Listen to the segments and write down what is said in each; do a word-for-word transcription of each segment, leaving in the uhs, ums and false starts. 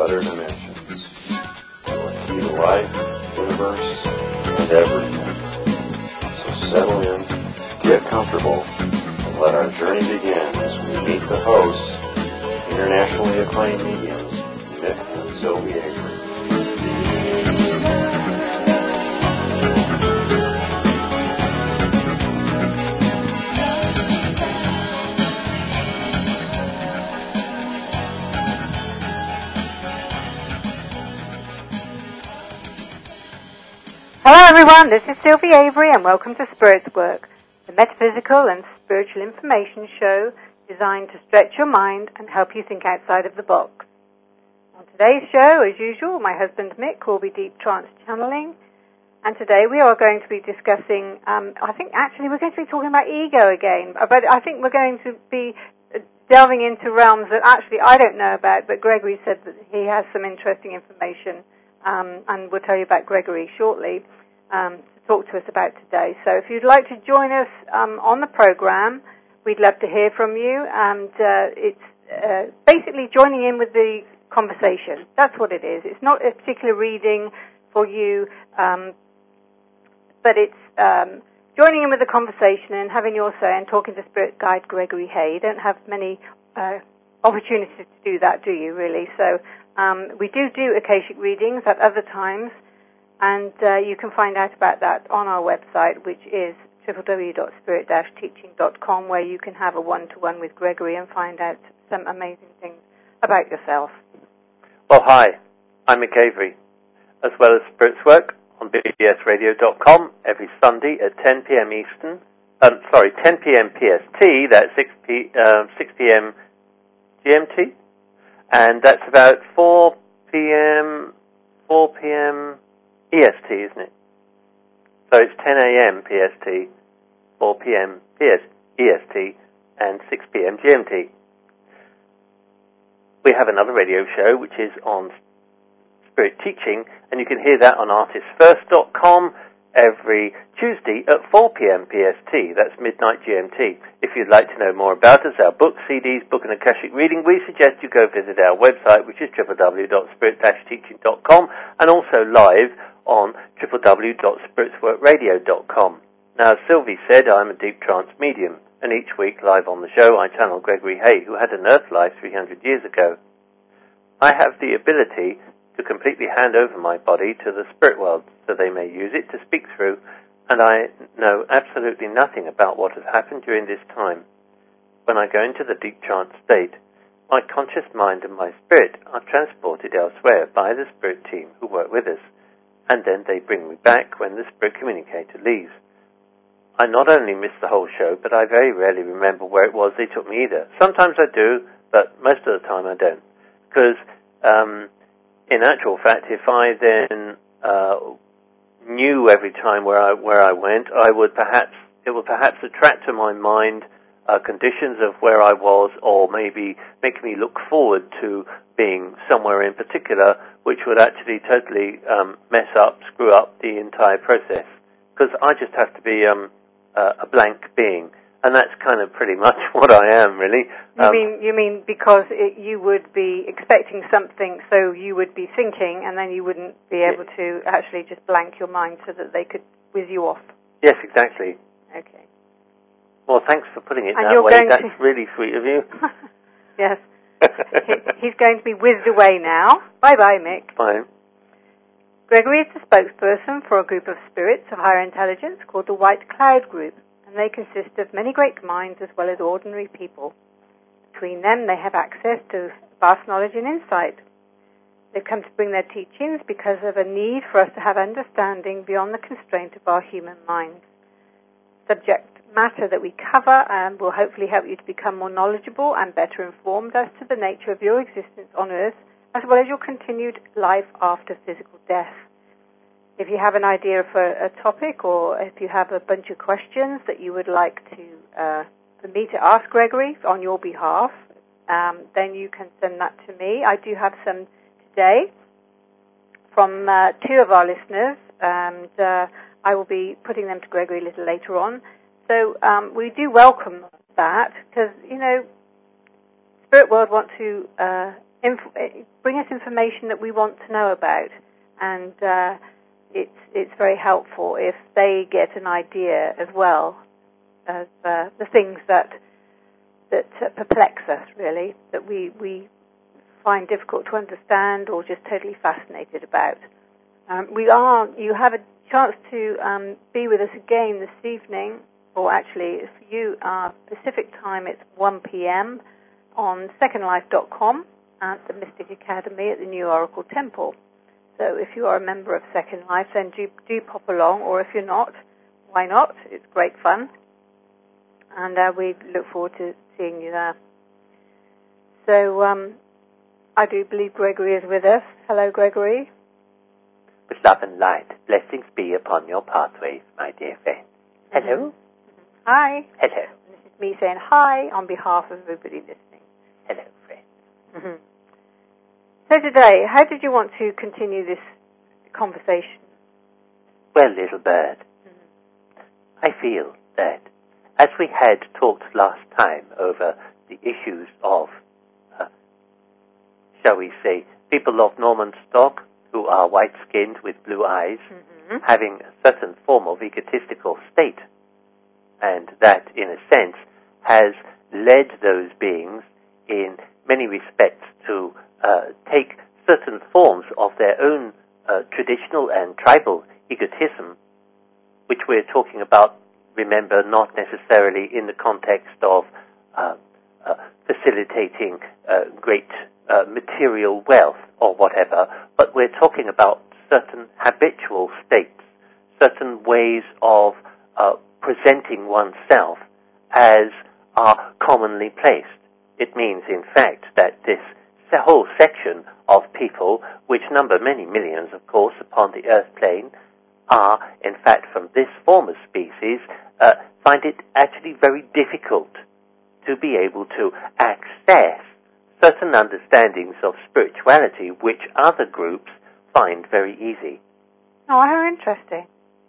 other dimensions. We'll see the life, universe, and everything. So settle in, get comfortable, and let our journey begin as we meet the hosts, internationally acclaimed mediums, Mick and Sylvie Avery. Hello everyone, this is Sylvie Avery and welcome to Spirit's Work, the metaphysical and spiritual information show designed to stretch your mind and help you think outside of the box. On today's show, as usual, my husband Mick will be deep trance channeling, and today we are going to be discussing, um, I think actually we're going to be talking about ego again, but I think we're going to be delving into realms that actually I don't know about, but Gregory said that he has some interesting information, um, and we'll tell you about Gregory shortly. Um, to talk to us about today. So if you'd like to join us um, on the program, we'd love to hear from you, and uh, it's uh, basically joining in with the conversation. That's what it is. It's not a particular reading for you, um, but it's um, joining in with the conversation and having your say and talking to Spirit Guide Gregory Hay. You don't have many uh, opportunities to do that, do you, really? So um, we do do Akashic readings at other times, and uh, you can find out about that on our website, which is w w w dot spirit dash teaching dot com, where you can have a one-to-one with Gregory and find out some amazing things about yourself. Well, hi, I'm Mick Avery, as well as Spirit's Work on b b s radio dot com every Sunday at ten p.m. Eastern, um, sorry, ten p.m. P S T, that's six p.m. G M T, and that's about four p.m., four p.m. E S T, isn't it? So it's ten a.m. P S T, four p.m. P S E S T, and six p.m. G M T. We have another radio show which is on Spirit Teaching, and you can hear that on artist first dot com every Tuesday at four p.m. P S T. That's midnight G M T. If you'd like to know more about us, our books, C Ds, book and Akashic reading, we suggest you go visit our website, which is w w w dot spirit dash teaching dot com, and also live on w w w dot spirits work radio dot com. Now, as Sylvie said, I'm a deep trance medium, and each week live on the show I channel Gregory Hay, who had an earth life three hundred years ago. I have the ability to completely hand over my body to the spirit world so they may use it to speak through, and I know absolutely nothing about what has happened during this time. When I go into the deep trance state, my conscious mind and my spirit are transported elsewhere by the spirit team who work with us, and then they bring me back when the spirit communicator leaves. I not only miss the whole show, but I very rarely remember where it was they took me either. Sometimes I do, but most of the time I don't. Because, um, in actual fact, if I then uh, knew every time where I where I went, I would perhaps it would perhaps attract to my mind uh, conditions of where I was, or maybe make me look forward to being somewhere in particular, which would actually totally um, mess up, screw up the entire process. Because I just have to be um, uh, a blank being, and that's kind of pretty much what I am, really. You um, mean you mean because it, you would be expecting something, so you would be thinking, and then you wouldn't be able yeah. to actually just blank your mind so that they could whiz you off. Yes, exactly. Okay. Well, thanks for putting it And that you're way. going That's to... really sweet of you. Yes. he, he's going to be whizzed away now. Bye-bye, Mick. Bye. Gregory is the spokesperson for a group of spirits of higher intelligence called the White Cloud Group, and they consist of many great minds as well as ordinary people. Between them, they have access to vast knowledge and insight. They've come to bring their teachings because of a need for us to have understanding beyond the constraint of our human minds. Subject matter that we cover um, will hopefully help you to become more knowledgeable and better informed as to the nature of your existence on Earth, as well as your continued life after physical death. If you have an idea for a topic, or if you have a bunch of questions that you would like to uh, for me to ask Gregory on your behalf, um, then you can send that to me. I do have some today from uh, two of our listeners, and uh, I will be putting them to Gregory a little later on. So um, we do welcome that, because, you know, Spirit World want to uh, inf- bring us information that we want to know about, and uh, it's it's very helpful if they get an idea as well of uh, the things that that uh, perplex us, really, that we we find difficult to understand or just totally fascinated about. Um, we are. You have a chance to um, be with us again this evening, or actually, for you, our Pacific time, it's one p.m. on second life dot com at the Mystic Academy at the New Oracle Temple. So if you are a member of Second Life, then do, do pop along, or if you're not, why not? It's great fun. And uh, we look forward to seeing you there. So um, I do believe Gregory is with us. Hello, Gregory. With love and light, blessings be upon your pathways, my dear friend. Hello. Mm-hmm. Hi. Hello. This is me saying hi on behalf of everybody listening. Hello, friend. Mm-hmm. So today, how did you want to continue this conversation? Well, little bird, mm-hmm. I feel that as we had talked last time over the issues of, uh, shall we say, people of Norman stock who are white-skinned with blue eyes, mm-hmm. having a certain form of egotistical state, and that, in a sense, has led those beings in many respects to uh, take certain forms of their own uh, traditional and tribal egotism, which we're talking about, remember, not necessarily in the context of uh, uh, facilitating uh, great uh, material wealth or whatever, but we're talking about certain habitual states, certain ways of uh, presenting oneself as are commonly placed. It means, in fact, that this whole section of people, which number many millions, of course, upon the earth plane, are, in fact, from this form of species, uh, find it actually very difficult to be able to access certain understandings of spirituality which other groups find very easy. Oh, how interesting.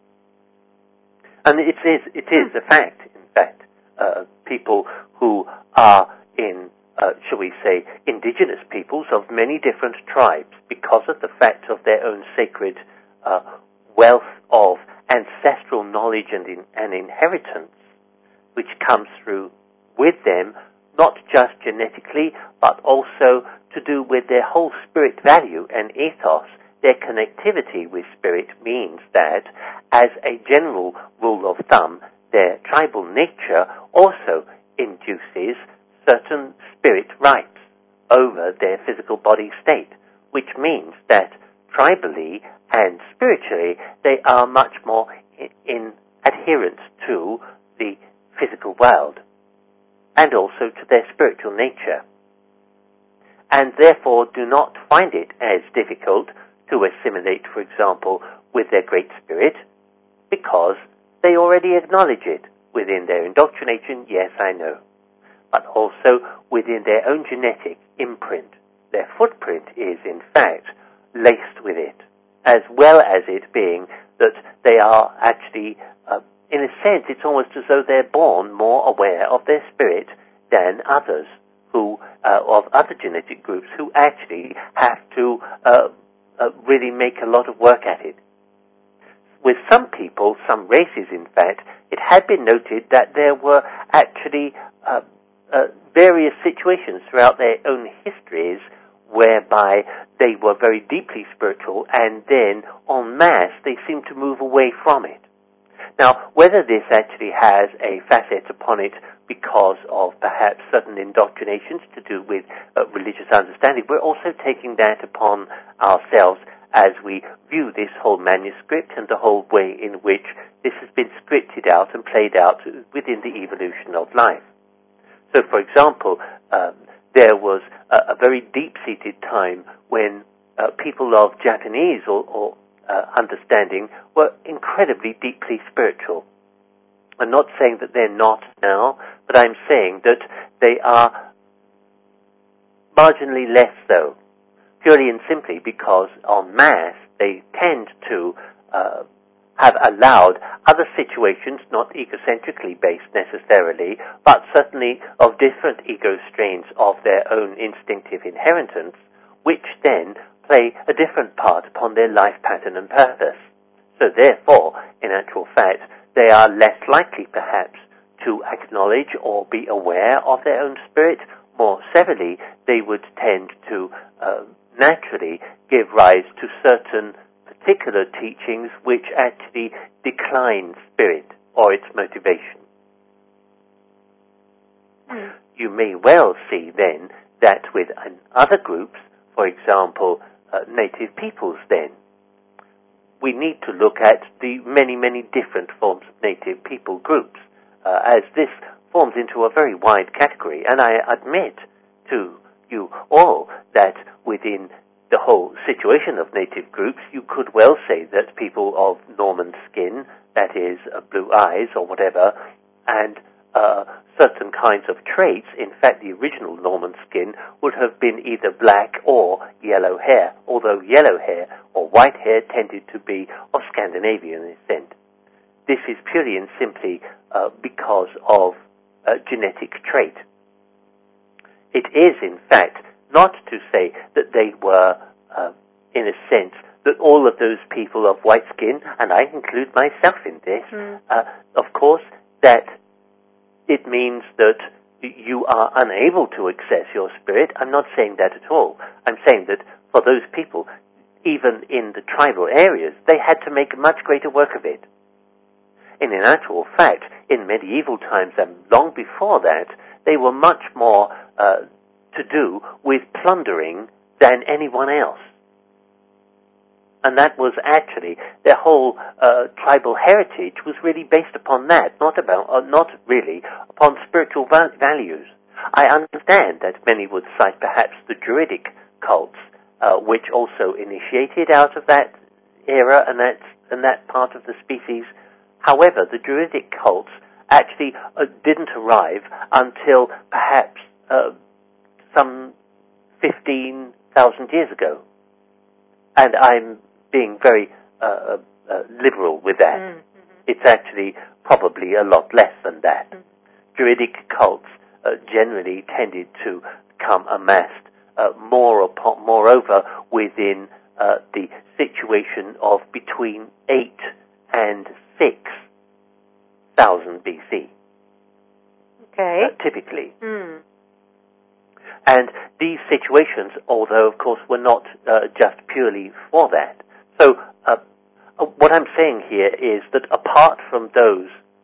And it is, it is a fact, in fact, uh, people who are in, uh, shall we say, indigenous peoples of many different tribes, because of the fact of their own sacred uh, wealth of ancestral knowledge and, in, and inheritance, which comes through with them, not just genetically, but also to do with their whole spirit value and ethos. Their connectivity with spirit means that, as a general rule of thumb, their tribal nature also induces certain spirit rights over their physical body state, which means that tribally and spiritually they are much more in, in adherence to the physical world and also to their spiritual nature, and therefore do not find it as difficult to assimilate, for example, with their Great Spirit, because they already acknowledge it within their indoctrination, yes, I know, but also within their own genetic imprint. Their footprint is, in fact, laced with it, as well as it being that they are actually, uh, in a sense, it's almost as though they're born more aware of their spirit than others who, uh, of other genetic groups who actually have to uh, uh, really make a lot of work at it. With some people, some races in fact, it had been noted that there were actually uh, uh, various situations throughout their own histories whereby they were very deeply spiritual and then, en masse, they seemed to move away from it. Now, whether this actually has a facet upon it because of perhaps certain indoctrinations to do with uh, religious understanding, we're also taking that upon ourselves as we view this whole manuscript and the whole way in which this has been scripted out and played out within the evolution of life. So, for example, um, there was a, a very deep-seated time when uh, people of Japanese or, or uh, understanding were incredibly deeply spiritual. I'm not saying that they're not now, but I'm saying that they are marginally less so, purely and simply because en masse they tend to uh, have allowed other situations, not egocentrically based necessarily, but certainly of different ego strains of their own instinctive inheritance, which then play a different part upon their life pattern and purpose. So therefore, in actual fact, they are less likely perhaps to acknowledge or be aware of their own spirit. More severely, they would tend to uh, naturally give rise to certain particular teachings which actually decline spirit or its motivation. Mm. You may well see then that with other groups, for example, uh, native peoples then, we need to look at the many, many different forms of native people groups, uh, as this forms into a very wide category. And I admit to you all that within the whole situation of native groups, you could well say that people of Norman skin, that is, uh, blue eyes or whatever, and uh, certain kinds of traits, in fact the original Norman skin would have been either black or yellow hair, although yellow hair or white hair tended to be of Scandinavian descent. This is purely and simply uh, because of a genetic trait. It is, in fact, not to say that they were, uh, in a sense, that all of those people of white skin, and I include myself in this, mm. uh, of course, that it means that you are unable to access your spirit. I'm not saying that at all. I'm saying that for those people, even in the tribal areas, they had to make much greater work of it. And in actual fact, in medieval times and long before that, they were much more uh, to do with plundering than anyone else. And that was actually, their whole uh, tribal heritage was really based upon that, not about, uh, not really upon spiritual val- values. I understand that many would cite perhaps the Druidic cults, uh, which also initiated out of that era and that, and that part of the species. However, the Druidic cults actually uh, didn't arrive until perhaps uh, some fifteen thousand years ago. And I'm being very uh, uh, liberal with that. Mm-hmm. It's actually probably a lot less than that. Mm-hmm. Druidic cults uh, generally tended to become amassed uh, more upon, moreover within uh, the situation of between eight and six thousand B C. Okay. Uh, typically. Mm. And these situations, although of course were not uh, just purely for that. So uh, uh, what I'm saying here is that apart from those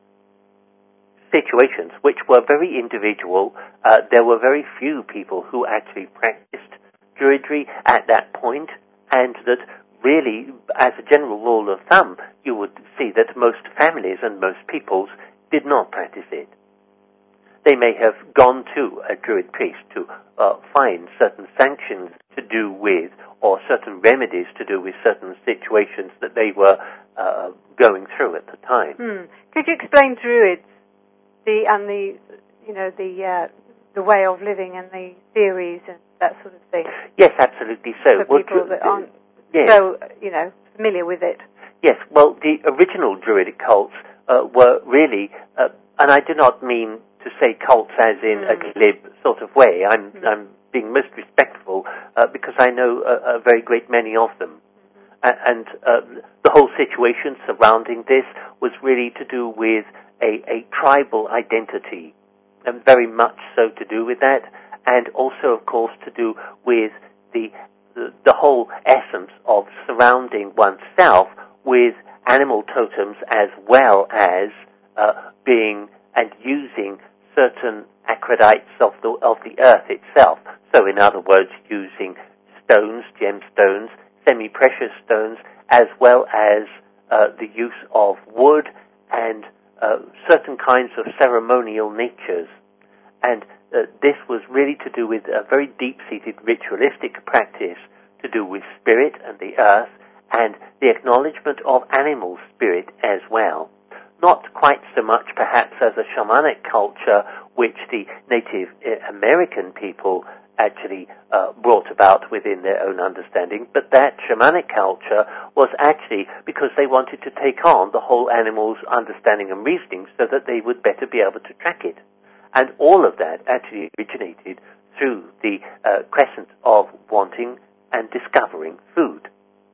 situations, which were very individual, uh, there were very few people who actually practiced Druidry at that point, and that really, as a general rule of thumb, you would see that most families and most peoples did not practice it. They may have gone to a Druid priest to uh, find certain sanctions to do with, or certain remedies to do with certain situations that they were uh, going through at the time. Hmm. Could you explain Druids, the and the you know the uh, the way of living and the theories and that sort of thing? Yes, absolutely. So, for well, people Dru- that aren't yes. so you know familiar with it. Yes. Well, the original Druidic cults uh, were really, uh, and I do not mean to say cults as in mm. a glib sort of way. I'm, mm. I'm being most respectful uh, because I know a, a very great many of them. Mm-hmm. A- and uh, the whole situation surrounding this was really to do with a, a tribal identity, and very much so to do with that, and also, of course, to do with the the, the whole essence of surrounding oneself with animal totems as well as uh, being and using certain acredites of the of the earth itself. So, in other words, using stones, gemstones, semi-precious stones, as well as uh, the use of wood and uh, certain kinds of ceremonial natures. And uh, this was really to do with a very deep-seated ritualistic practice to do with spirit and the earth, and the acknowledgement of animal spirit as well. Not quite so much perhaps as a shamanic culture which the Native American people actually uh, brought about within their own understanding, but that shamanic culture was actually because they wanted to take on the whole animal's understanding and reasoning so that they would better be able to track it. And all of that actually originated through the uh, crescent of wanting and discovering food.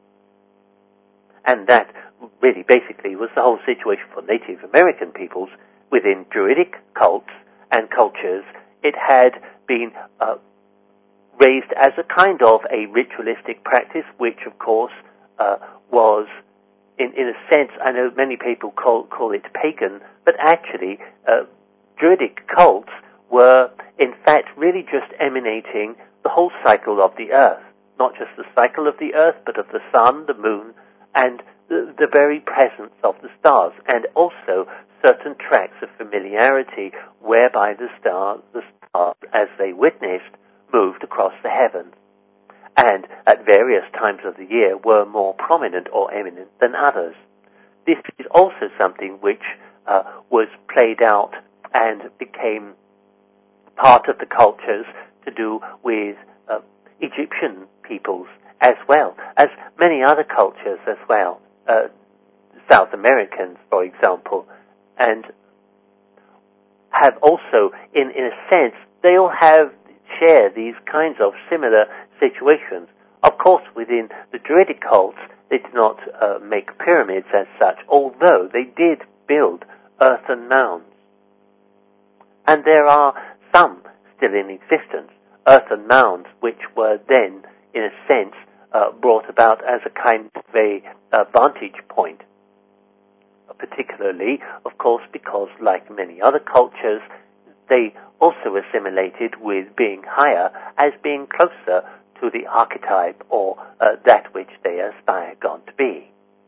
And that really basically was the whole situation for Native American peoples within Druidic cults and cultures. It had been uh, raised as a kind of a ritualistic practice, which of course uh, was, in, in a sense, I know many people call, call it pagan, but actually uh, Druidic cults were in fact really just emanating the whole cycle of the earth, not just the cycle of the earth, but of the sun, the moon, and the, the very presence of the stars, and also certain tracks of familiarity whereby the stars, the stars, as they witnessed, moved across the heavens, and at various times of the year were more prominent or eminent than others. This is also something which uh, was played out and became part of the cultures to do with uh, Egyptian peoples as well as many other cultures as well, uh, South Americans, for example, and have also, in, in a sense, they all have share these kinds of similar situations. Of course, within the Druidic cults, they did not uh, make pyramids as such, although they did build earthen mounds. And there are some still in existence, earthen mounds, which were then, in a sense, uh, brought about as a kind of a uh, vantage point. Particularly, of course, because, like many other cultures, they also assimilated with being higher as being closer to the archetype or uh, that which they aspire God to be.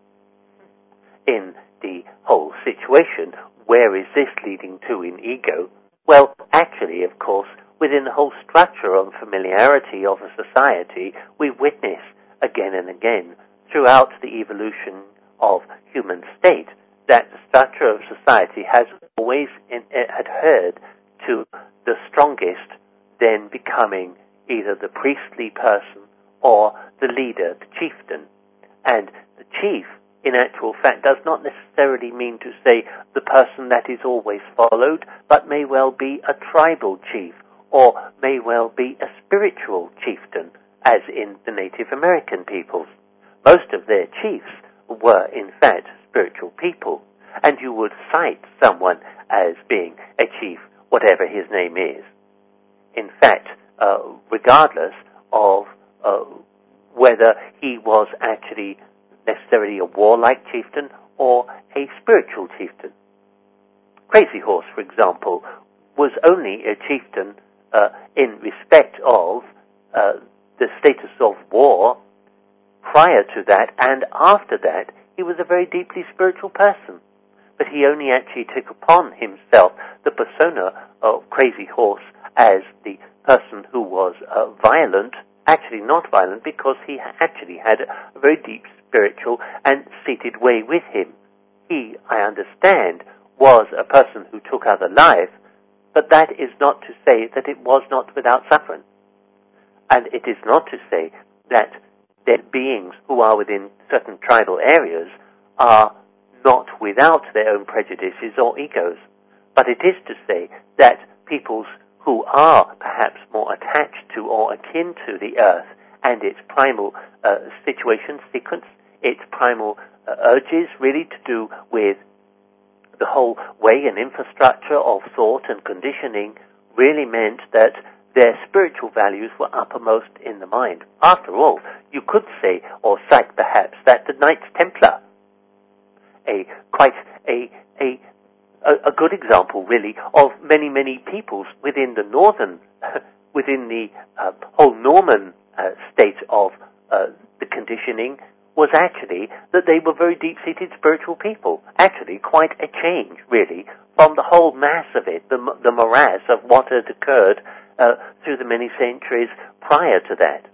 In the whole situation, where is this leading to in ego? Well, actually, of course, within the whole structure of familiarity of a society, we witness again and again throughout the evolution of human state that the structure of society has always in, adhered to the strongest then becoming either the priestly person or the leader, the chieftain. And the chief, in actual fact, does not necessarily mean to say the person that is always followed, but may well be a tribal chief, or may well be a spiritual chieftain, as in the Native American peoples. Most of their chiefs were, in fact, spiritual people, and you would cite someone as being a chief, whatever his name is. In fact, uh, regardless of uh, whether he was actually necessarily a warlike chieftain or a spiritual chieftain. Crazy Horse, for example, was only a chieftain uh, in respect of uh, the status of war. Prior to that and after that, he was a very deeply spiritual person. But he only actually took upon himself the persona of Crazy Horse as the person who was uh, violent, actually not violent, because he actually had a very deep spiritual and seated way with him. He, I understand, was a person who took other lives, but that is not to say that it was not without suffering. And it is not to say that dead beings who are within certain tribal areas are not without their own prejudices or egos. But it is to say that peoples who are perhaps more attached to or akin to the earth and its primal uh, situation, sequence, its primal uh, urges, really to do with the whole way and infrastructure of thought and conditioning, really meant that their spiritual values were uppermost in the mind. After all, you could say, or cite perhaps, that the Knights Templar, a quite a a a good example, really, of many many peoples within the northern, within the uh, whole Norman uh, state of uh, the conditioning, was actually that they were very deep-seated spiritual people. Actually, quite a change, really, from the whole mass of it, the the morass of what had occurred uh, through the many centuries prior to that.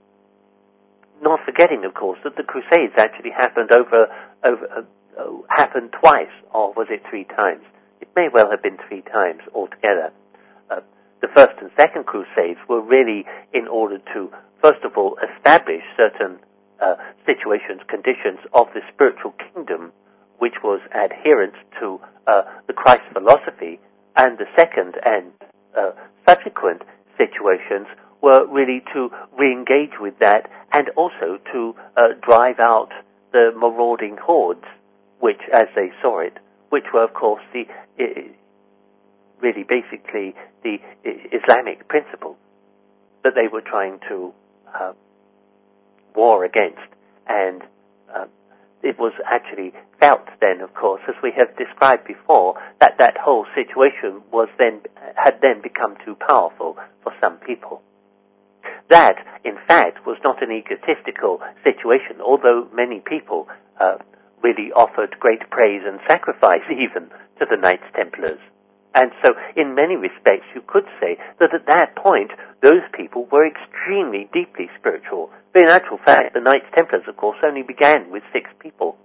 Not forgetting, of course, that the Crusades actually happened over over. Uh, Uh, happened twice, or was it three times? It may well have been three times altogether. Uh, the First and Second Crusades were really in order to, first of all, establish certain uh, situations, conditions of the spiritual kingdom, which was adherent to uh, the Christ philosophy, and the second and uh, subsequent situations were really to re-engage with that and also to uh, drive out the marauding hordes, which, as they saw it, which were, of course, the uh, really basically the Islamic principles that they were trying to uh, war against. And uh, it was actually felt then, of course, as we have described before, that that whole situation was then had then become too powerful for some people. That, in fact, was not an egotistical situation, although many people uh, really offered great praise and sacrifice even to the Knights Templars. And so, in many respects, you could say that at that point, those people were extremely deeply spiritual. But in actual fact, the Knights Templars, of course, only began with six people.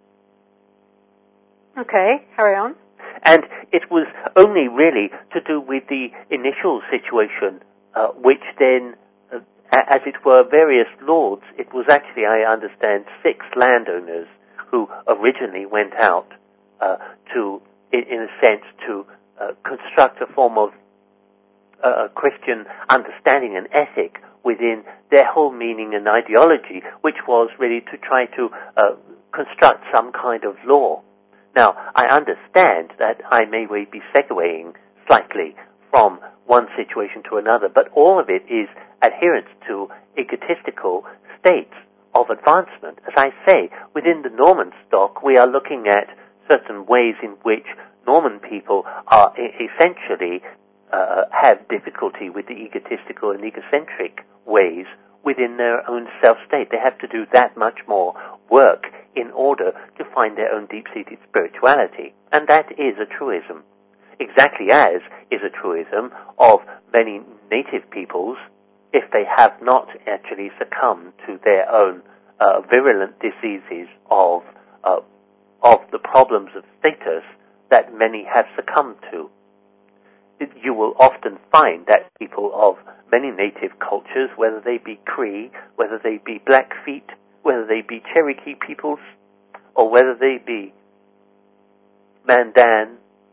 Okay, carry on. And it was only really to do with the initial situation, uh, which then, uh, as it were, various lords, it was actually, I understand, six landowners who originally went out uh, to, in, in a sense, to Uh, construct a form of uh, Christian understanding and ethic within their whole meaning and ideology, which was really to try to uh, construct some kind of law. Now, I understand that I may be segueing slightly from one situation to another, but all of it is adherence to egotistical states of advancement. As I say, within the Norman stock, we are looking at certain ways in which Norman people are essentially uh, have difficulty with the egotistical and egocentric ways within their own self-state. They have to do that much more work in order to find their own deep-seated spirituality. And that is a truism. Exactly as is a truism of many native peoples, if they have not actually succumbed to their own uh, virulent diseases of, uh, of the problems of status that many have succumbed to. You will often find that people of many native cultures, whether they be Cree, whether they be Blackfeet, whether they be Cherokee peoples, or whether they be Mandan,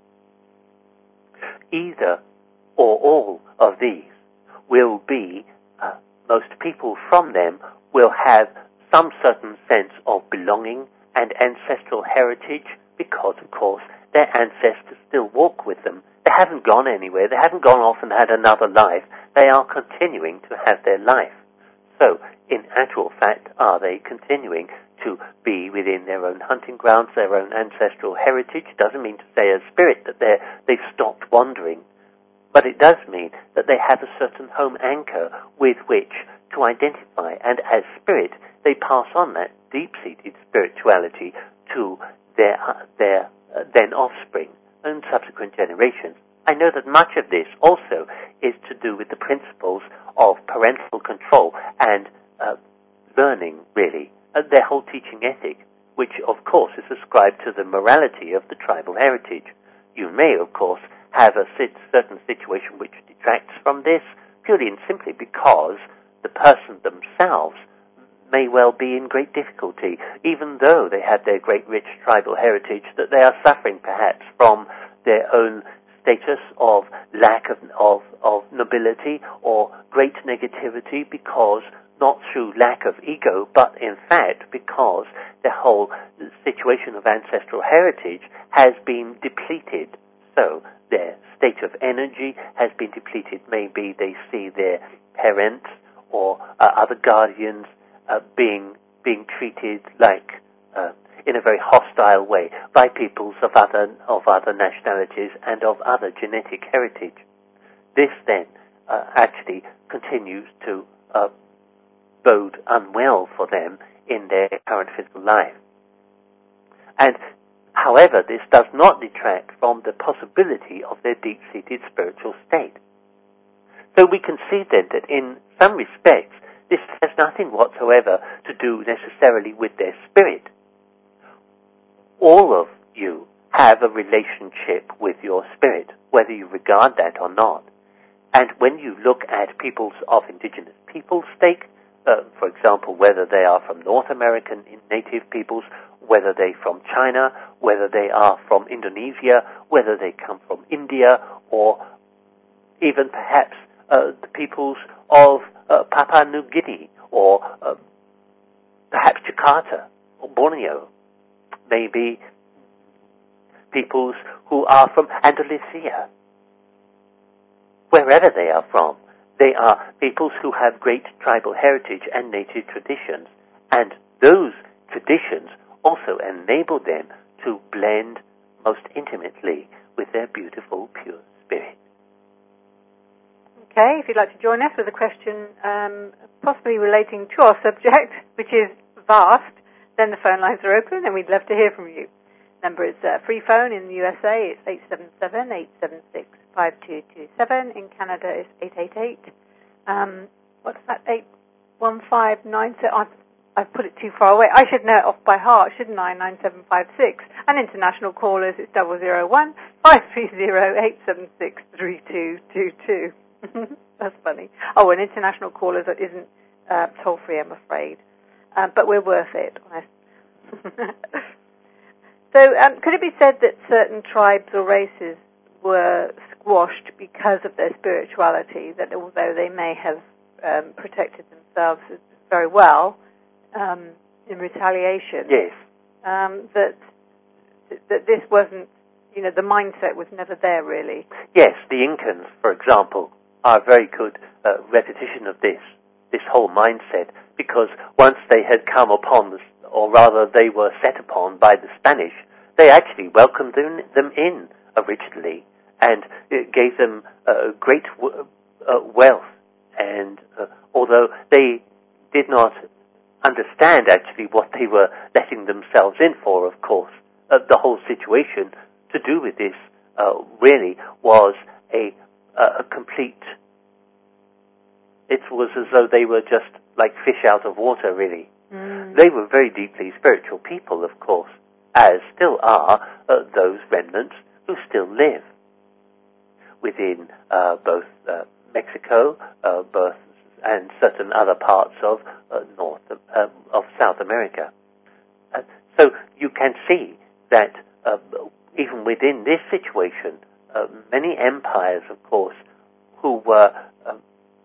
either or all of these will be, uh, most people from them will have some certain sense of belonging and ancestral heritage because, of course, their ancestors still walk with them. They haven't gone anywhere. They haven't gone off and had another life. They are continuing to have their life. So, in actual fact, are they continuing to be within their own hunting grounds, their own ancestral heritage? Doesn't mean to say as spirit that they're, they've stopped wandering, but it does mean that they have a certain home anchor with which to identify, and as spirit, they pass on that deep-seated spirituality to their, uh, their uh, then offspring and subsequent generations. I know that much of this also is to do with the principles of parental control and uh, learning, really, uh, their whole teaching ethic, which, of course, is ascribed to the morality of the tribal heritage. You may, of course, have a certain situation which detracts from this, purely and simply because the person themselves may well be in great difficulty, even though they have their great rich tribal heritage, that they are suffering perhaps from their own status of lack of, of, of nobility or great negativity, because not through lack of ego, but in fact because the whole situation of ancestral heritage has been depleted. So their state of energy has been depleted. Maybe they see their parents or uh, other guardians Uh, being being treated like uh, in a very hostile way by peoples of other of other nationalities and of other genetic heritage. This then uh, actually continues to uh, bode unwell for them in their current physical life. And however, this does not detract from the possibility of their deep-seated spiritual state. So we can see then that in some respects this has nothing whatsoever to do necessarily with their spirit. All of you have a relationship with your spirit, whether you regard that or not. And when you look at peoples of indigenous peoples stake, uh, for example, whether they are from North American native peoples, whether they're from China, whether they are from Indonesia, whether they come from India, or even perhaps uh, the peoples of uh, Papua New Guinea, or uh, perhaps Jakarta, or Borneo, maybe peoples who are from Andalusia. Wherever they are from, they are peoples who have great tribal heritage and native traditions, and those traditions also enable them to blend most intimately with their beautiful, pure spirit. Okay, if you'd like to join us with a question um, possibly relating to our subject, which is vast, then the phone lines are open and we'd love to hear from you. Number is uh, free phone in the U S A, it's eight seven seven, eight seven six, five two two seven. In Canada, it's eight eight eight. Um, what's that? eight one five nine seven. I've, I've put it too far away. I should know it off by heart, shouldn't I? nine seven five six. And international callers, it's double zero one five three zero eight seven six three two two two. That's funny. Oh, and international callers isn't uh, toll free, I'm afraid, uh, but we're worth it. So, um, could it be said that certain tribes or races were squashed because of their spirituality, that although they may have um, protected themselves very well um, in retaliation, yes, um, that that this wasn't, you know, the mindset was never there, really? Yes, the Incans, for example, are a very good uh, repetition of this, this whole mindset, because once they had come upon this, or rather they were set upon by the Spanish, they actually welcomed them, them in originally, and it gave them uh, great w- uh, wealth. And uh, although they did not understand actually what they were letting themselves in for, of course, uh, the whole situation to do with this uh, really was a, uh, a complete, it was as though they were just like fish out of water, really. Mm. They were very deeply spiritual people, of course, as still are uh, those remnants who still live within uh, both uh, Mexico, uh, both and certain other parts of uh, North uh, of South America. Uh, so you can see that uh, even within this situation, uh, many empires, of course, who were, uh,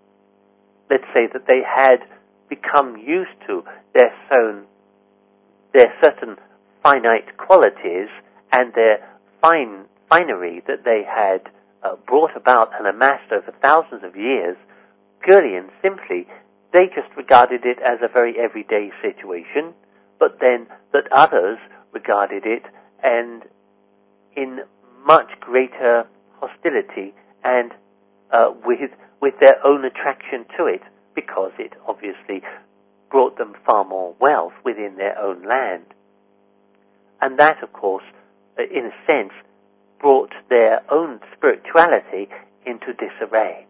let's say that they had become used to their own, their certain finite qualities and their fine finery that they had uh, brought about and amassed over thousands of years, purely and simply, they just regarded it as a very everyday situation, but then that others regarded it and in much greater hostility and uh, with with their own attraction to it, because it obviously brought them far more wealth within their own land. And that, of course, in a sense, brought their own spirituality into disarray.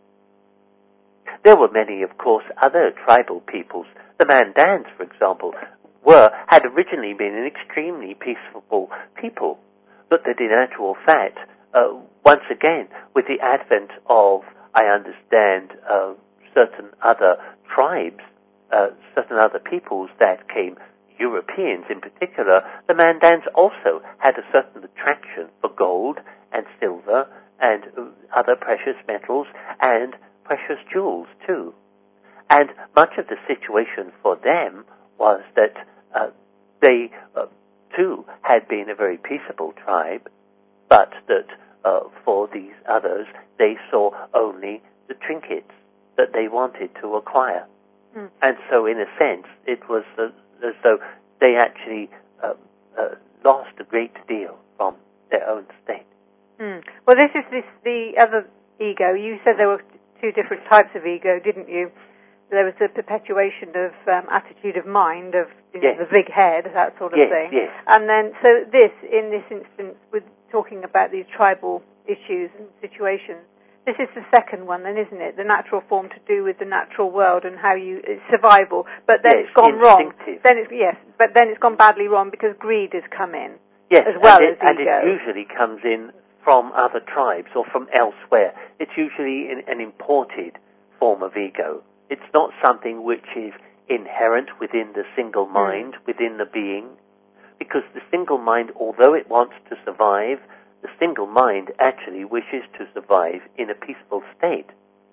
There were many, of course, other tribal peoples. The Mandans, for example, were had originally been an extremely peaceful people, but that in actual fact, uh, once again, with the advent of, I understand, uh, certain other tribes, uh, certain other peoples that came, Europeans in particular, the Mandans also had a certain attraction for gold and silver and other precious metals and precious jewels too. And much of the situation for them was that uh, they uh, too had been a very peaceable tribe, but that uh, for these others they saw only the trinkets that they wanted to acquire. Mm. And so in a sense it was uh, as though they actually uh, uh, lost a great deal from their own state. Mm. Well, this is this the other ego. You said there were two different types of ego, didn't you? There was the perpetuation of um, attitude of mind, of you know, yes. the big head, that sort of yes, thing. Yes. And then, so this, in this instance, with talking about these tribal issues and situations, this is the second one then, isn't it? The natural form to do with the natural world and how you, it's survival. But then yes, it's gone wrong. instinctive. Then it's, yes, but then it's gone badly wrong because greed has come in. Yes, as well and it, as ego. And it usually comes in from other tribes or from elsewhere. It's usually an, an imported form of ego. It's not something which is inherent within the single mind, mm. within the being, because the single mind, although it wants to survive, the single mind actually wishes to survive in a peaceful state.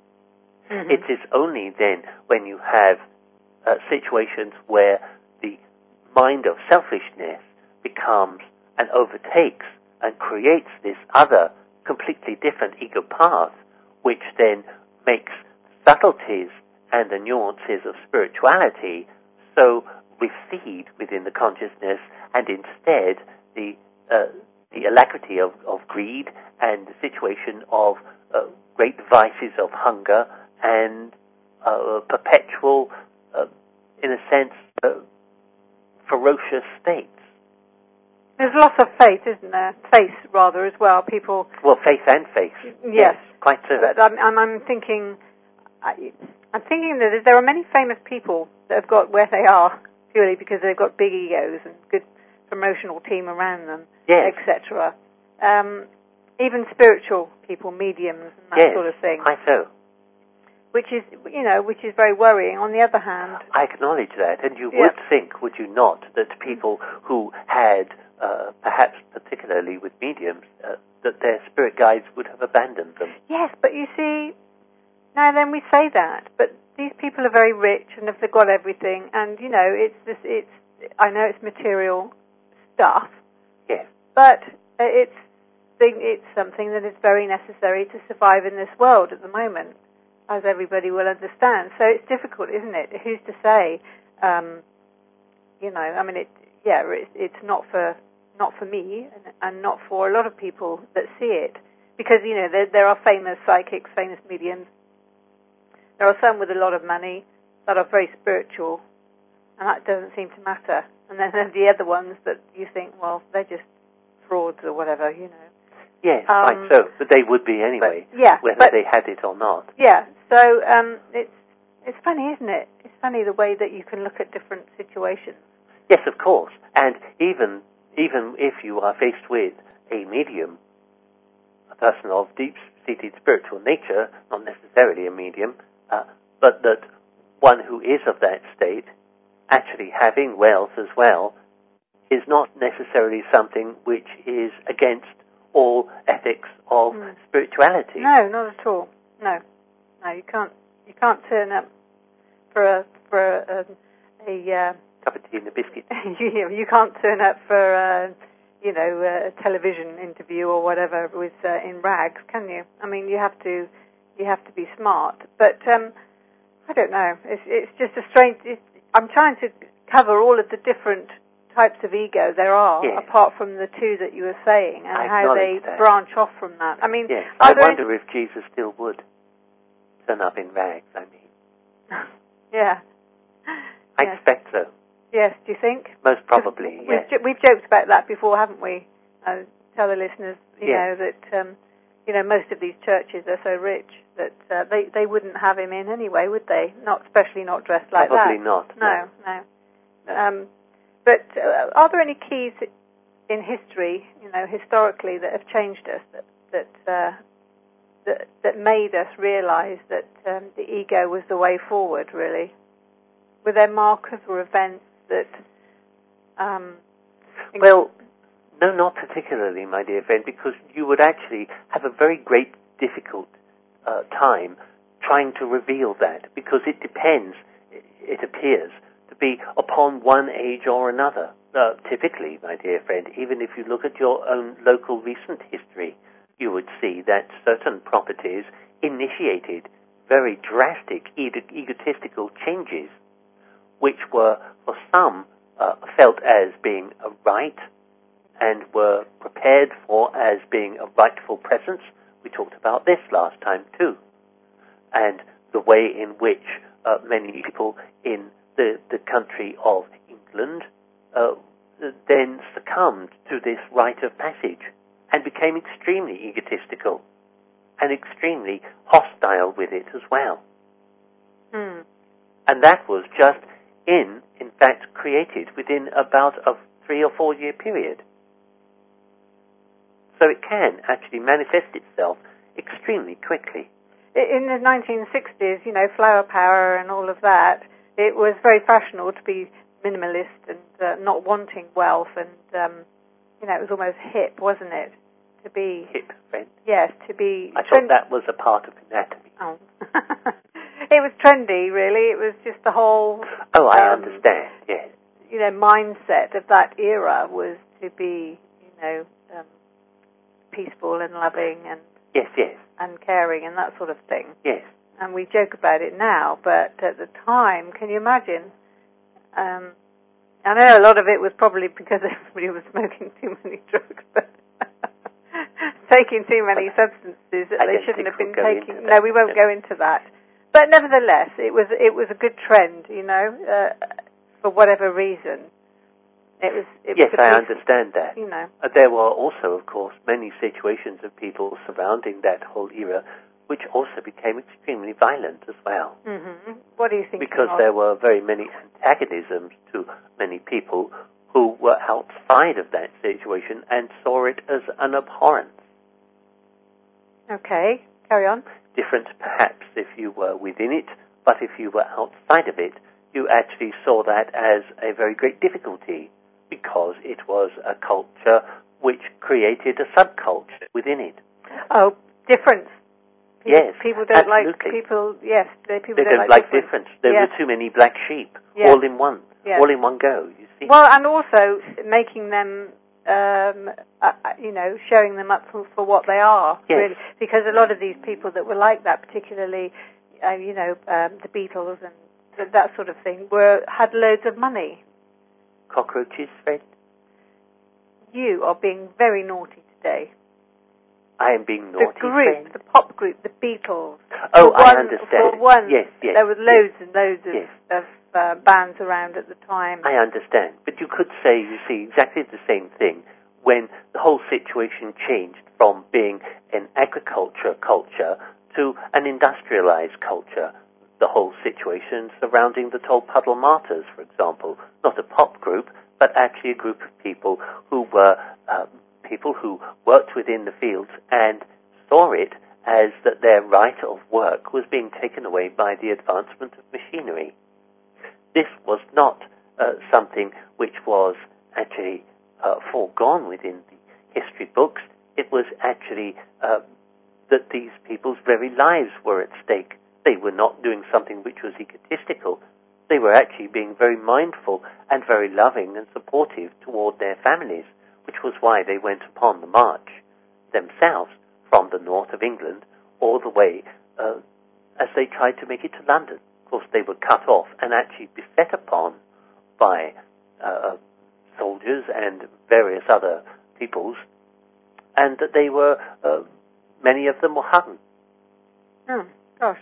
Mm-hmm. It is only then when you have uh, situations where the mind of selfishness becomes and overtakes and creates this other, completely different ego path, which then makes subtleties and the nuances of spirituality so recede within the consciousness, and instead the uh, the alacrity of, of greed and the situation of uh, great vices of hunger and uh, perpetual, uh, in a sense, uh, ferocious states. There's lots of faith, isn't there? Faith, rather, as well. People. Well, faith and faith. Yes, yes quite so. But I'm, I'm, I'm thinking. I, I'm thinking that there are many famous people that have got where they are purely because they've got big egos and good promotional team around them, yes. et cetera. Um, even spiritual people, mediums, and that yes, sort of thing. Quite so. Which is, you know, which is very worrying. On the other hand, I acknowledge that, and you yeah. would think, would you not, that people who had, uh, perhaps particularly with mediums, uh, that their spirit guides would have abandoned them. Yes, but you see, now then we say that, but these people are very rich and they've got everything, and you know, it's this, it's. I know it's material stuff, yes, but it's it's something that is very necessary to survive in this world at the moment, as everybody will understand. So it's difficult, isn't it? Who's to say? Um, you know, I mean, it. Yeah, it's, it's not for not for me, and, and not for a lot of people that see it, because you know there, there are famous psychics, famous mediums. There are some with a lot of money that are very spiritual, and that doesn't seem to matter. And then there's the other ones that you think, well, they're just frauds or whatever, you know. Yes, um, right so. But they would be anyway, but, yeah, whether but, they had it or not. Yeah, so um, it's it's funny, isn't it? It's funny the way that you can look at different situations. Yes, of course. And even even if you are faced with a medium, a person of deep-seated spiritual nature, not necessarily a medium, uh, but that one who is of that state, actually having wealth as well, is not necessarily something which is against all ethics of mm. spirituality. No, not at all. No, no, you can't. You can't turn up for a for a, a, a uh, cup of tea and a biscuit. you, you can't turn up for a, you know a television interview or whatever with uh, in rags, can you? I mean, you have to you have to be smart. But um, I don't know. It's it's just a strange. It's, I'm trying to cover all of the different types of ego there are, yes. apart from the two that you were saying, and I how they that. branch off from that. I mean, yes. I wonder if Jesus still would turn up in rags, I mean. yeah. I yes. expect so. Yes, do you think? Most probably, we've, yes. We've joked about that before, haven't we? Uh, tell the listeners, you yes. know, that, um, you know, most of these churches are so rich that uh, they, they wouldn't have him in anyway, would they? Not, especially not dressed like probably that. Not, no, no. no. Um, but uh, are there any keys in history, you know, historically, that have changed us, that that uh, that, that made us realise that um, the ego was the way forward? Really, were there markers or events that? Um, well, no, not particularly, my dear friend, because you would actually have a very great, difficult uh, time trying to reveal that, because it depends. It appears to be upon one age or another. Uh, typically, my dear friend, even if you look at your own local recent history, you would see that certain properties initiated very drastic e- egotistical changes, which were, for some, uh, felt as being a right and were prepared for as being a rightful presence. We talked about this last time, too. And the way in which uh, many people in the, the country of England uh, then succumbed to this rite of passage and became extremely egotistical and extremely hostile with it as well. Hmm. And that was just in, in fact, created within about a three or four year period. So it can actually manifest itself extremely quickly. In the nineteen sixties, you know, flower power and all of that, it was very fashionable to be minimalist and uh, not wanting wealth, and um, you know, it was almost hip, wasn't it? To be hip, friend. Yes, to be. I thought that was a part of anatomy. Oh, it was trendy, really. It was just the whole. Oh, I um, understand. Yes. You know, mindset of that era was to be, you know, um, peaceful and loving and. Yes, yes. And caring and that sort of thing. Yes. And we joke about it now, but at the time, can you imagine? Um, I know a lot of it was probably because everybody was smoking too many drugs, but taking too many substances that I they shouldn't have been we'll taking. No, we won't go into that. But nevertheless, it was it was a good trend, you know, uh, for whatever reason. It was. It yes, was I peaceful, understand that. You know, uh, there were also, of course, many situations of people surrounding that whole era, which also became extremely violent as well. Mm-hmm. What do you think? Because of? there were very many antagonisms to many people who were outside of that situation and saw it as an abhorrence. Okay, carry on. Different, perhaps, if you were within it, but if you were outside of it, you actually saw that as a very great difficulty, because it was a culture which created a subculture within it. Oh, difference. People, yes, people don't absolutely. like people. Yes, they, people they don't, don't like, like difference. difference. There yes. were too many black sheep, yes. all in one, yes. all in one go. You see. Well, and also making them, um, uh, you know, showing them up for, for what they are. Yes. Really, because a lot of these people that were like that, particularly, uh, you know, um, the Beatles and th- that sort of thing, were had loads of money. Cockroaches, Fred? You are being very naughty today. I am being naughty, The group, friend. the pop group, the Beatles. Oh, for I one, understand. For one, yes, yes. there were loads yes, and loads of, yes. of uh, bands around at the time. I understand. But you could say, you see, exactly the same thing when the whole situation changed from being an agriculture culture to an industrialized culture. The whole situation surrounding the Tolpuddle Martyrs, for example, not a pop group, but actually a group of people who were uh, people who worked within the fields and saw it as that their right of work was being taken away by the advancement of machinery. This was not uh, something which was actually uh, foregone within the history books. It was actually uh, that these people's very lives were at stake. They were not doing something which was egotistical. They were actually being very mindful and very loving and supportive toward their families, which was why they went upon the march themselves from the north of England all the way uh, as they tried to make it to London. Of course, they were cut off and actually beset upon by uh, soldiers and various other peoples, and that they were, uh, many of them were hung. Oh, gosh.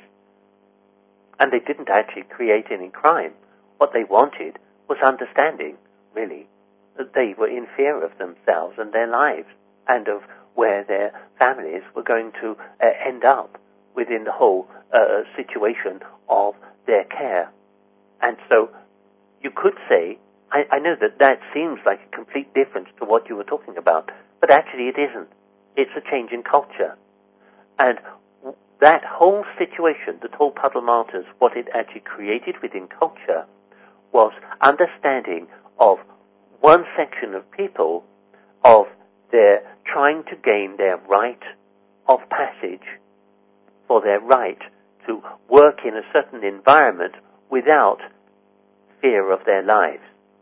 And they didn't actually create any crime. What they wanted was understanding, really, that they were in fear of themselves and their lives, and of where their families were going to uh, end up within the whole uh, situation of their care. And so you could say, I, I know that that seems like a complete difference to what you were talking about, but actually it isn't. It's a change in culture. And that whole situation, the Tolpuddle Martyrs, what it actually created within culture was understanding of one section of people, of their trying to gain their right of passage, for their right to work in a certain environment without fear of their lives.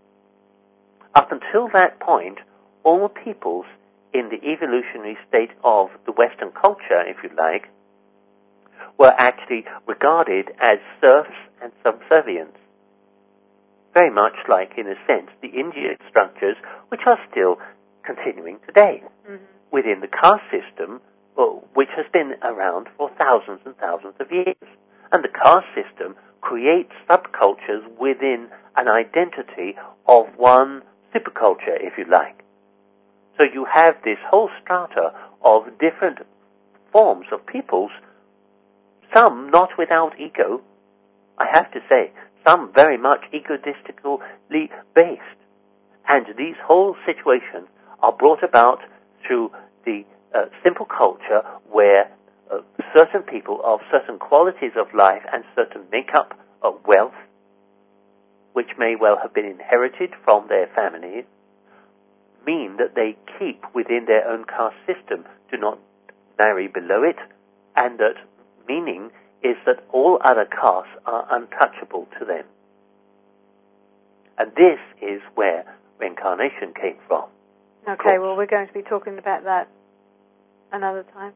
Up until that point, all peoples in the evolutionary state of the Western culture, if you like, were actually regarded as serfs and subservients. Very much like, in a sense, the Indian structures, which are still continuing today. Mm-hmm. Within the caste system, which has been around for thousands and thousands of years. And the caste system creates subcultures within an identity of one superculture, if you like. So you have this whole strata of different forms of peoples, some not without ego, I have to say, some very much egotistically based. And these whole situations are brought about through the uh, simple culture where uh, certain people of certain qualities of life and certain makeup of wealth, which may well have been inherited from their families, mean that they keep within their own caste system, do not marry below it, and that meaning is that all other castes are untouchable to them. And this is where reincarnation came from. Okay, well, we're going to be talking about that another time.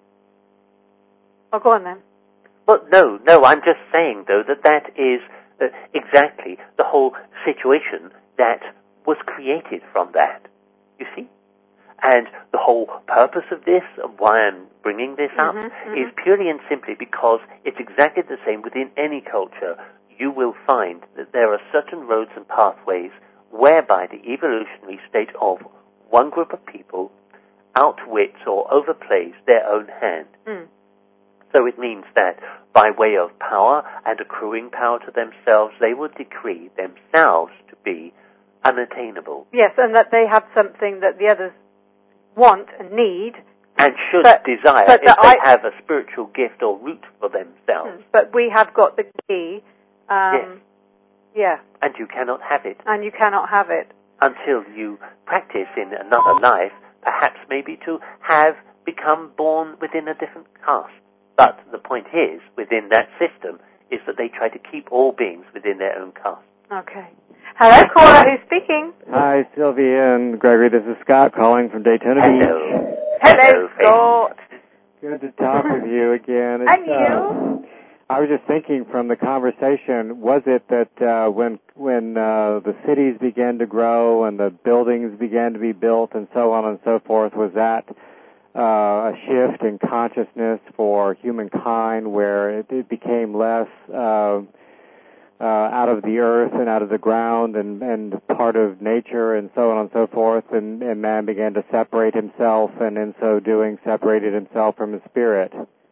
Oh, go on then. Well, no, no, I'm just saying, though, that that is uh, exactly the whole situation that was created from that. You see? And the whole purpose of this, of why I'm bringing this up, mm-hmm, mm-hmm. is purely and simply because it's exactly the same within any culture. You will find that there are certain roads and pathways whereby the evolutionary state of one group of people outwits or overplays their own hand. Mm. So it means that by way of power and accruing power to themselves, they will decree themselves to be unattainable. Yes, and that they have something that the others want and need. And should but, desire but if they I, have a spiritual gift or root for themselves. But we have got the key. Um, yes. Yeah. And you cannot have it. And you cannot have it. Until you practice in another life, perhaps maybe to have become born within a different caste. But the point is, within that system, is that they try to keep all beings within their own caste. Okay. Hello, caller, who's speaking? Hi, Sylvia and Gregory. This is Scott calling from Daytona Hello. Beach. Hello, Scott. Good to talk with you again. It's, And you? Uh, I was just thinking from the conversation, was it that uh, when when uh, the cities began to grow and the buildings began to be built and so on and so forth, was that uh, a shift in consciousness for humankind where it, it became less uh, uh, out of the earth and out of the ground and, and part of nature and so on and so forth, and, and man began to separate himself and in so doing separated himself from his spirit?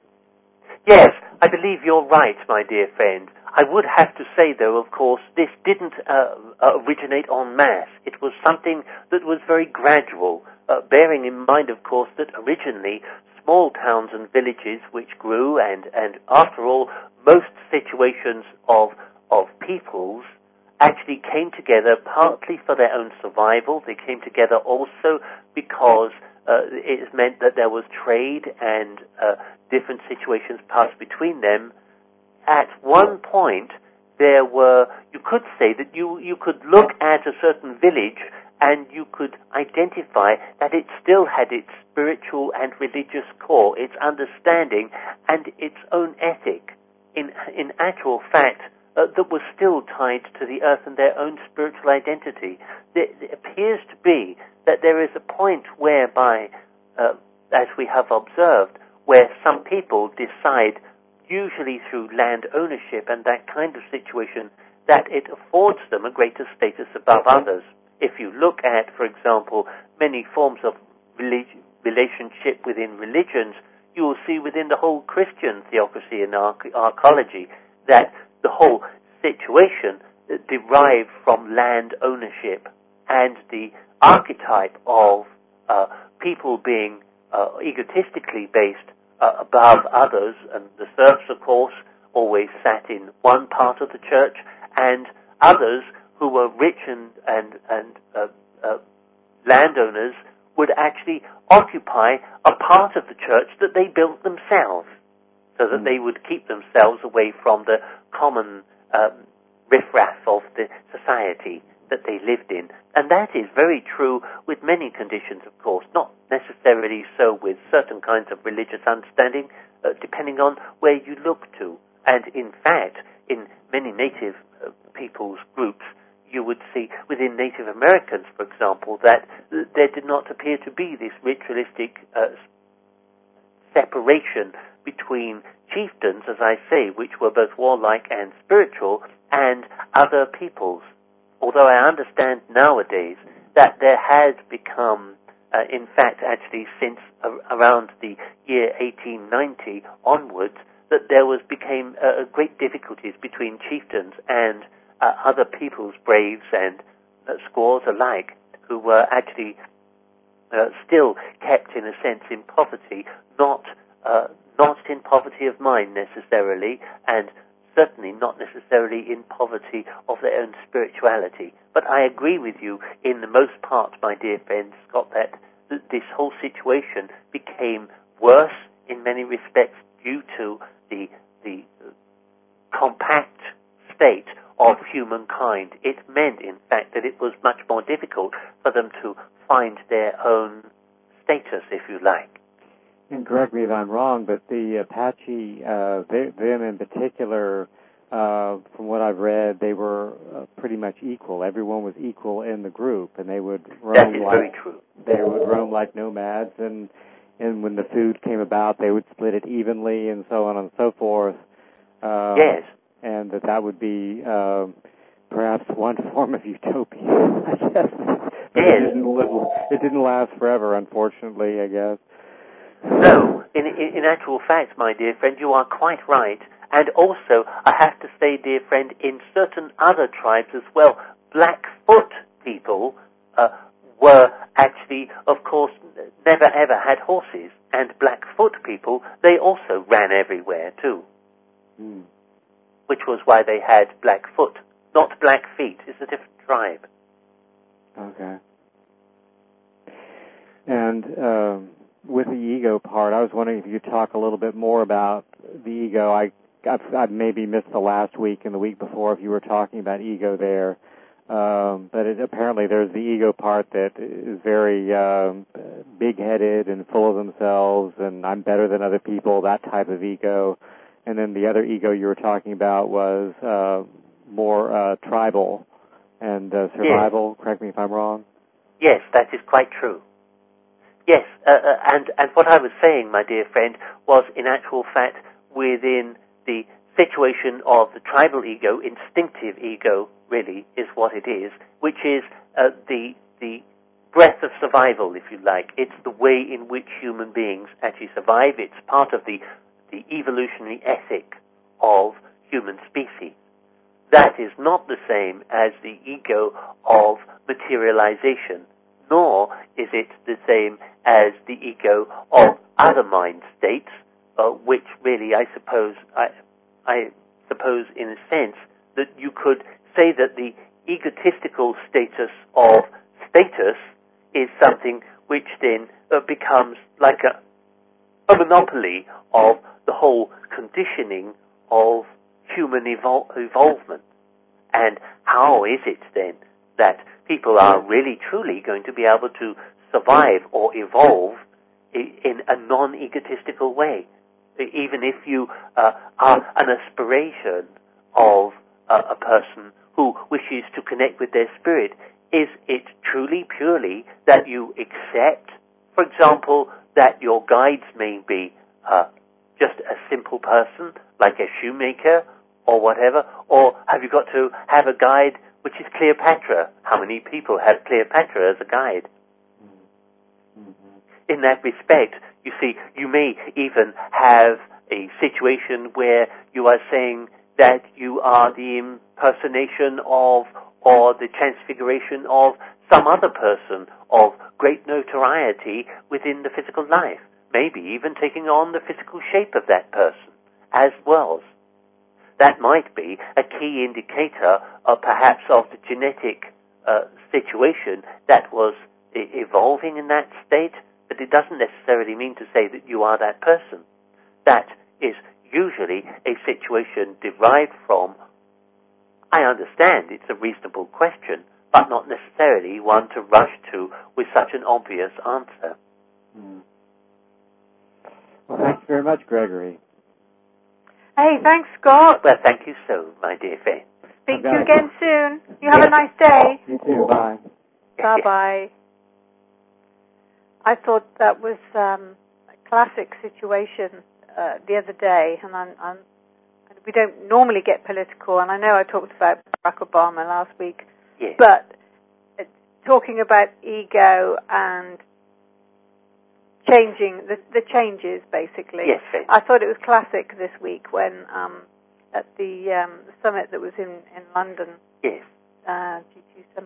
Yes, I believe you're right, my dear friend. I would have to say, though, of course, this didn't uh, originate en masse. It was something that was very gradual, uh, bearing in mind, of course, that originally small towns and villages which grew, and, and after all, most situations of, of peoples actually came together partly for their own survival. They came together also because uh, it meant that there was trade and uh, different situations passed between them. At one point, there were, you could say that you, you could look at a certain village and you could identify that it still had its spiritual and religious core, its understanding and its own ethic, in, in actual fact, uh, that was still tied to the earth and their own spiritual identity. There, there appears to be that there is a point whereby, uh, as we have observed, where some people decide, usually through land ownership and that kind of situation, that it affords them a greater status above others. If you look at, for example, many forms of relig- relationship within religions, you will see within the whole Christian theocracy and arch- archaeology that the whole situation derived from land ownership and the archetype of uh, people being uh, egotistically based uh, above others, and the serfs, of course, always sat in one part of the church, and others who were rich and and, and uh, uh, landowners would actually occupy a part of the church that they built themselves, so that they would keep themselves away from the common um, riffraff of the society that they lived in. And that is very true with many conditions, of course, not necessarily so with certain kinds of religious understanding, uh, depending on where you look to. And in fact, in many native uh, people's groups, you would see within Native Americans, for example, that there did not appear to be this ritualistic uh, separation between chieftains, as I say, which were both warlike and spiritual, and other peoples. Although I understand nowadays that there has become, uh, in fact, actually since uh, around the year eighteen ninety onwards, that there was became uh, great difficulties between chieftains and uh, other peoples, braves and uh, squaws alike, who were actually uh, still kept, in a sense, in poverty, not uh, not in poverty of mind necessarily, and certainly not necessarily in poverty of their own spirituality. But I agree with you in the most part, my dear friend Scott, that th- this whole situation became worse in many respects due to the the compact state of humankind. It meant, in fact, that it was much more difficult for them to find their own status, if you like. And correct me if I'm wrong, but the Apache, uh, they, them in particular, uh, from what I've read, they were uh, pretty much equal. Everyone was equal in the group, and they would roam that is like very true. They would roam like nomads, and and when the food came about, they would split it evenly, and so on and so forth. Uh, yes, and that that would be uh, perhaps one form of utopia, I guess. But yes. it didn't live, it didn't last forever, unfortunately, I guess. No, in, in, in actual fact, my dear friend, you are quite right. And also, I have to say, dear friend, in certain other tribes as well, Blackfoot people uh, were actually, of course, never ever had horses. And Blackfoot people, they also ran everywhere too. Hmm. Which was why they had Blackfoot, not Blackfeet. It's a different tribe. Okay. And um, with the ego part, I was wondering if you could talk a little bit more about the ego. I I've, I've maybe missed the last week and the week before if you were talking about ego there. Um, but it, apparently there's the ego part that is very um, big-headed and full of themselves, and I'm better than other people, that type of ego. And then the other ego you were talking about was uh, more uh, tribal and uh, survival. Yes. Correct me if I'm wrong. Yes, that is quite true. Yes, uh, uh, and, and what I was saying, my dear friend, was in actual fact within the situation of the tribal ego, instinctive ego, really, is what it is, which is uh, the the breath of survival, if you like. It's the way in which human beings actually survive. It's part of the, the evolutionary ethic of human species. That is not the same as the ego of materialization, nor is it the same as the ego of other mind states, uh, which really, I suppose, I, I suppose in a sense that you could say that the egotistical status of status is something which then uh, becomes like a, a monopoly of the whole conditioning of human evol- evolvement. And how is it then that people are really truly going to be able to survive or evolve in a non-egotistical way? Even if you uh, are an aspiration of uh, a person who wishes to connect with their spirit, is it truly, purely that you accept, for example, that your guides may be uh, just a simple person, like a shoemaker or whatever, or have you got to have a guide which is Cleopatra? How many people have Cleopatra as a guide? Mm-hmm. In that respect, you see, you may even have a situation where you are saying that you are the impersonation of or the transfiguration of some other person of great notoriety within the physical life, maybe even taking on the physical shape of that person as well. That might be a key indicator of perhaps of the genetic uh, situation that was e- evolving in that state, but it doesn't necessarily mean to say that you are that person. That is usually a situation derived from, I understand it's a reasonable question, but not necessarily one to rush to with such an obvious answer. Mm. Well, thank you very much, Gregory. Hey, thanks, Scott. Well, thank you so, my dear friend. Speak to you again soon. You have yes. a nice day. You too. Bye. Bye-bye. I thought that was um, a classic situation uh, the other day, and I'm, I'm, we don't normally get political, and I know I talked about Barack Obama last week, yes. but uh, talking about ego and changing, the, the changes, basically. Yes, yes. I thought it was classic this week when um, at the um, summit that was in, in London, yes. uh, G two summit,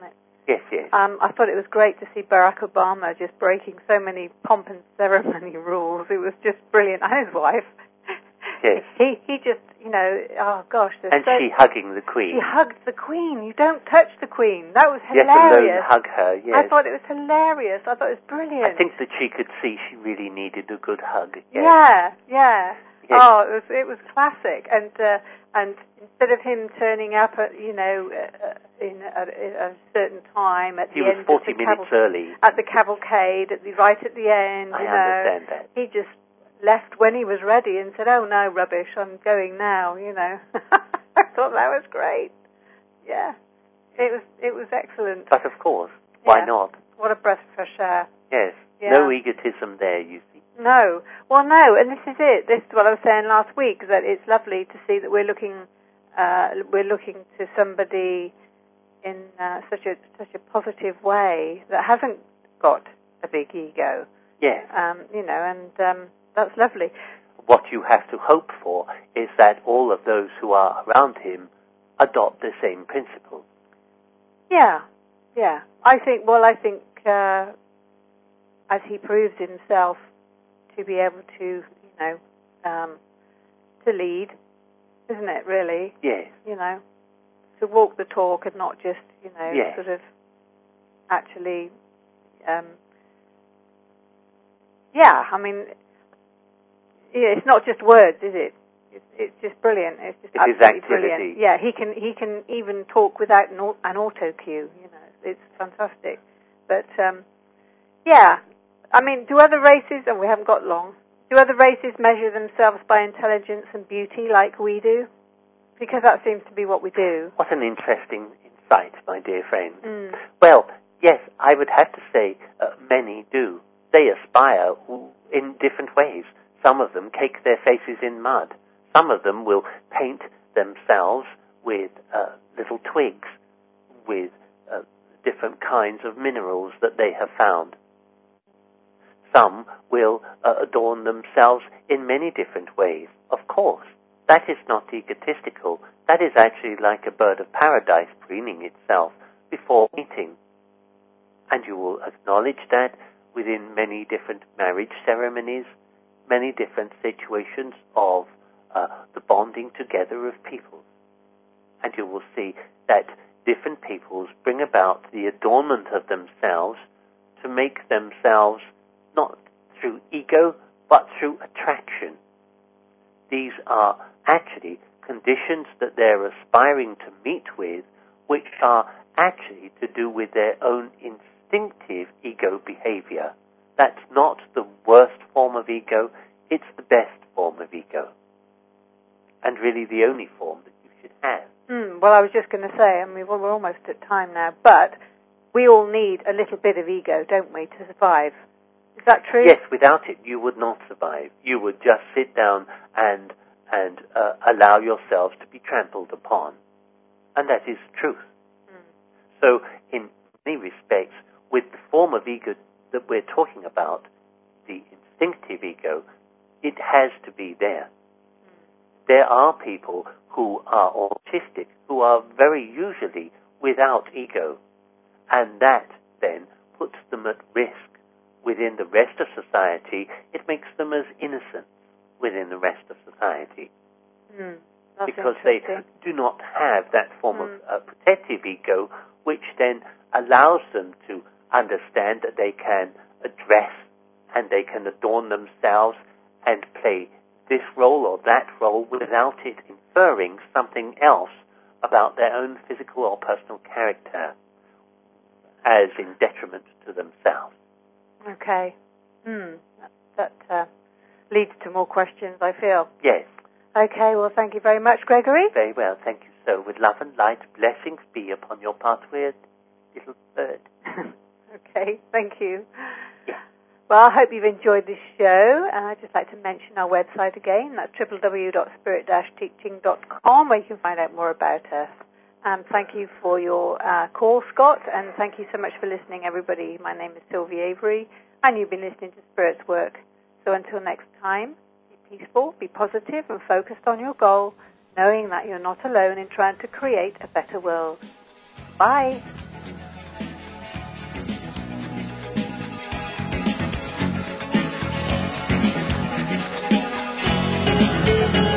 Yes, yes. Um, I thought it was great to see Barack Obama just breaking so many pomp and ceremony rules. It was just brilliant. And his wife. Yes. He he just, you know, oh gosh. And so, she hugging the Queen. She hugged the Queen. You don't touch the Queen. That was Yes, hilarious. alone hug her, yes. I thought it was hilarious. I thought it was brilliant. I think that she could see she really needed a good hug. Yes. Yeah, yeah. Yes. Oh, it was it was classic. And uh, and instead of him turning up at, you know, uh, in at, at a certain time at he the was end forty of the minutes caval- early. at the cavalcade, at the right at the end, I you know. understand that. He just left when he was ready and said, "Oh no, rubbish! I'm going now." You know, I thought that was great. Yeah, it was it was excellent. But of course, why Yeah. not? What a breath of fresh air. Yes, Yeah. no egotism there, you see. No, well, no, and this is it. This is what I was saying last week. That it's lovely to see that we're looking uh, we're looking to somebody in uh, such a such a positive way that hasn't got a big ego. Yes. Um, you know, and um, that's lovely. What you have to hope for is that all of those who are around him adopt the same principles. Yeah, yeah. I think, well, I think uh, as he proves himself to be able to, you know, um, to lead, isn't it, really? Yes. You know, to walk the talk and not just, you know, Yes. sort of actually, um, yeah, I mean, yeah, it's not just words, is it? It's, it's just brilliant. It's just It is absolutely activity. brilliant. Yeah, he can he can even talk without an, au- an auto cue. You know, it's fantastic. But um, yeah, I mean, do other races? And we haven't got long. Do other races measure themselves by intelligence and beauty like we do? Because that seems to be what we do. What an interesting insight, my dear friend. Mm. Well, yes, I would have to say uh, many do. They aspire in different ways. Some of them cake their faces in mud. Some of them will paint themselves with uh, little twigs, with uh, different kinds of minerals that they have found. Some will uh, adorn themselves in many different ways. Of course, that is not egotistical. That is actually like a bird of paradise preening itself before mating. And you will acknowledge that within many different marriage ceremonies, many different situations of uh, the bonding together of peoples. And you will see that different peoples bring about the adornment of themselves to make themselves not through ego, but through attraction. These are actually conditions that they're aspiring to meet with, which are actually to do with their own instinctive ego behavior. That's not the worst form of ego, it's the best form of ego. And really the only form that you should have. Mm, well, I was just going to say, I mean, well, we're almost at time now, but we all need a little bit of ego, don't we, to survive? Is that true? Yes, without it you would not survive. You would just sit down and and uh, allow yourselves to be trampled upon. And that is truth. Mm. So in many respects, with the form of ego that we're talking about, the instinctive ego, it has to be there. Mm. There are people who are autistic, who are very usually without ego, and that then puts them at risk within the rest of society. It makes them as innocent within the rest of society. Mm, that's because they do not have that form mm. of uh, protective ego, which then allows them to understand that they can address and they can adorn themselves and play this role or that role without it inferring something else about their own physical or personal character as in detriment to themselves. Okay. Hmm. That, that uh, leads to more questions, I feel. Yes. Okay, well, thank you very much, Gregory. Very well, thank you so. With love and light, blessings be upon your pathway, little bird. Okay, thank you. Yeah. Well, I hope you've enjoyed this show, and I'd just like to mention our website again. That's w w w dot spirit dash teaching dot com, where you can find out more about us. Um, thank you for your uh, call, Scott, and thank you so much for listening, everybody. My name is Sylvie Avery, and you've been listening to Spirit's Work. So until next time, be peaceful, be positive, and focused on your goal, knowing that you're not alone in trying to create a better world. Bye. Thank you.